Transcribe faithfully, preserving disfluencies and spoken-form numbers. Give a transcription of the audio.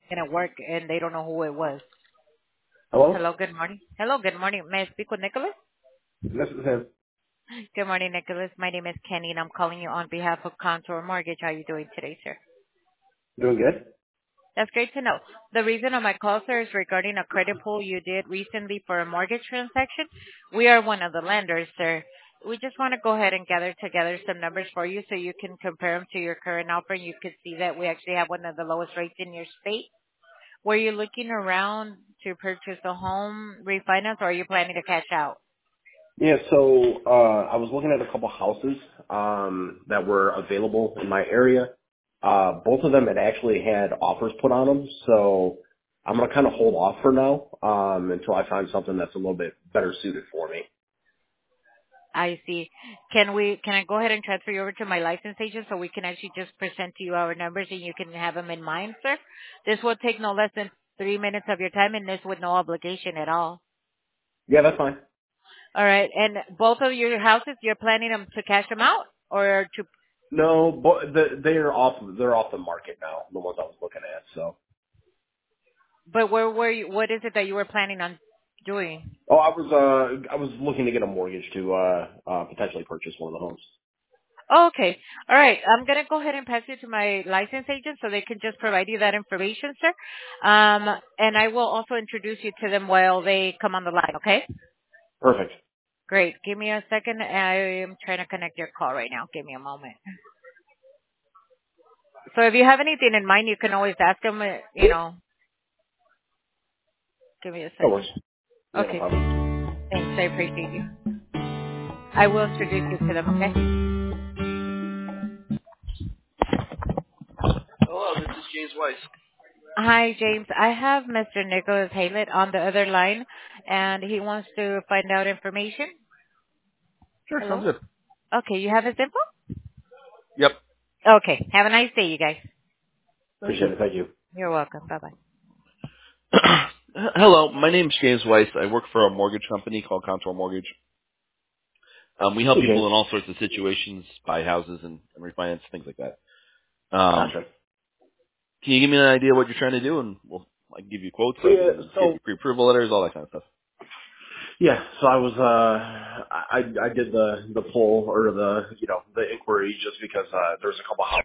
gonna work and they don't know who it was. Hello? Hello, good morning. Hello, good morning. May I speak with Nicholas? This is him. Good morning, Nicholas. My name is Kenny, and I'm calling you on behalf of Contour Mortgage. How are you doing today, sir? Doing good? That's great to know. The reason of my call, sir, is regarding a credit pull you did recently for a mortgage transaction. We are one of the lenders, sir. We just want to go ahead and gather together some numbers for you so you can compare them to your current offer, and you can see that we actually have one of the lowest rates in your state. Were you looking around to purchase a home, refinance, or are you planning to cash out? Yeah, so uh I was looking at a couple houses um that were available in my area. Uh both of them had actually had offers put on them, so I'm gonna kind of hold off for now um until I find something that's a little bit better suited for me. I see. Can we? Can I go ahead and transfer you over to my license agent so we can actually just present to you our numbers and you can have them in mind, sir? This will take no less than three minutes of your time, and this with no obligation at all. Yeah, that's fine. All right. And both of your houses, you're planning them to cash them out or to? No, but the, they're off. They're off the market now. The ones I was looking at. So, But where were you? What is it that you were planning on doing? oh, I was uh I was looking to get a mortgage to uh uh potentially purchase one of the homes. Oh, okay. All right. I'm going to go ahead and pass you to my license agent so they can just provide you that information, sir. Um, and I will also introduce you to them while they come on the line, okay? Perfect. Great. Give me a second. I am trying to connect your call right now. Give me a moment. So if you have anything in mind, you can always ask them, uh, you know, give me a That works. second. Yeah, no Okay. problem. Thanks. I appreciate you. I will introduce you to them, okay? Hello, this is James Weiss. Hi, James. I have Mister Nicholas Haylett on the other line, and he wants to find out information. Sure, sounds Hello? good. Okay, you have his info? Yep. Okay. Have a nice day, you guys. Thank Appreciate you. it. Thank you. You're welcome. Bye-bye. Hello, my name's James Weiss. I work for a mortgage company called Contour Mortgage. Um, we help Hey, James. people in all sorts of situations, buy houses and, and refinance, things like that. Um, Gotcha. can you give me an idea what you're trying to do, and we'll I can give you quotes, I Yeah, can get so you pre-approval letters, all that kind of stuff. yeah, so I was uh I I did the the poll or the you know the inquiry just because uh there's a couple